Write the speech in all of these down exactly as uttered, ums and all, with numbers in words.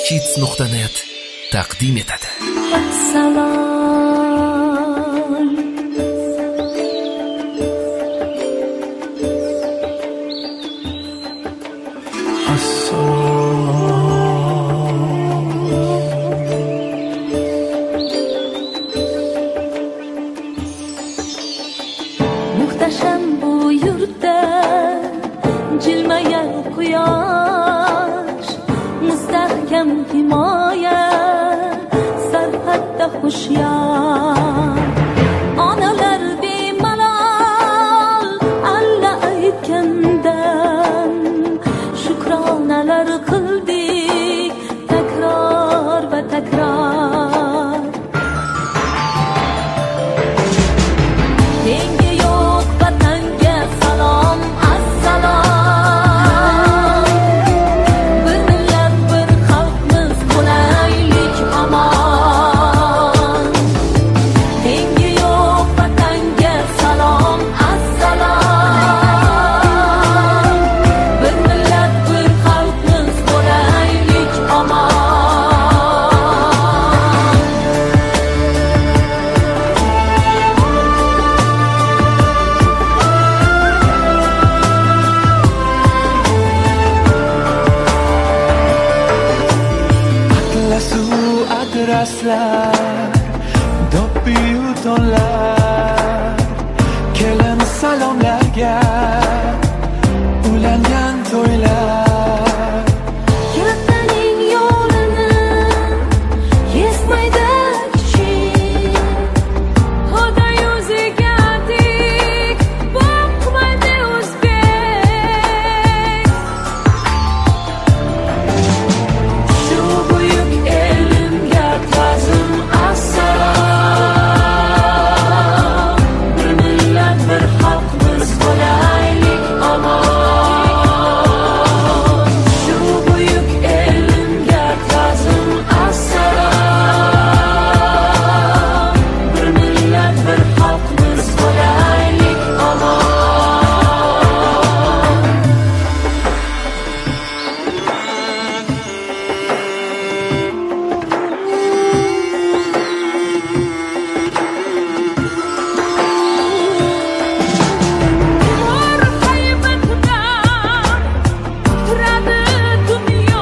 kids nuqta net taqdim etadi. Salom. Muhtasham bu yurtda jilmagan quyosh, mustahkam himoya, sarhadda hushyor. Onalar bemalol alla aytgandan shukronalar qildik takror va takror. Tengi yo'q vatanga salom, assalom. Bir millat, bir xalqmiz, bo'laylik omon. Tengi yo'q vatanga salom, assalom. Bir millat, bir xalqmiz, bo'laylik omon. Adresler, dobiyu tonlar, kelin salomlarga, ulangan to'ylar. Yurtning yo'lini kesmaydi kichik, xudo yuziga tik boqmaydi o'zbek. Shu buyuk elimga ta'zim, assalom. Bir millat, bir xalqmiz, bo'laylik omon. Shu buyuk elimga ta'zim, assalom. Bir millat, bir xalqmiz, bo'laylik omon. Nur haybatdan turadi dunyo,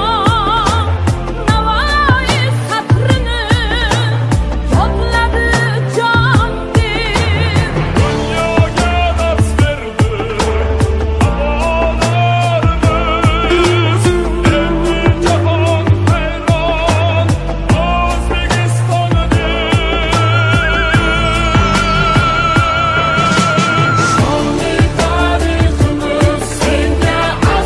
Navoiy sabrini yodladi jon deb. Dunyoga dars berdi abolarimiz, endi jahon hayron O'zbekistonida. Sonli tariximiz senga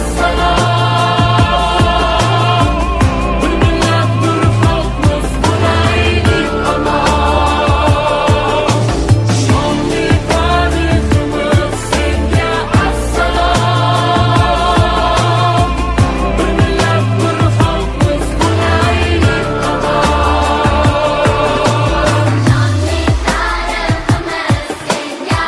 assalom. Bir millat, bir xalqmiz, bo'laylik omon. Sonli tariximiz senga assalom. Bir millat, bir xalqmiz, bo'laylik omon. Sonli tariximiz senga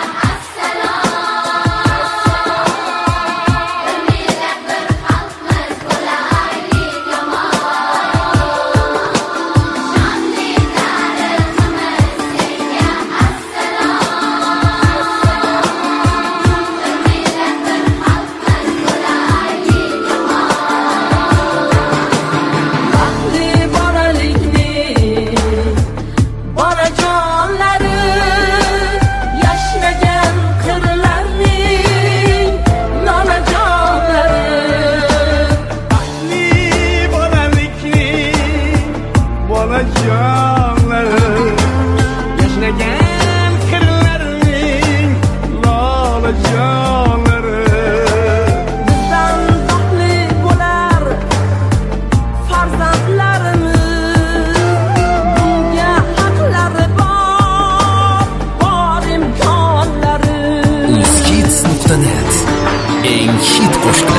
Baxtli bolalikning bolajonlari, yashnagan qirlarning nonajonlari. Baxtli bolalikning bolajonlari, yashnagan qirlarning lolajonlari. Bizdan baxtli bo'lar farzandlarimiz, bunga haqlari bor, bor imkonlari. uz kids nuqta net eng hit qo'shiq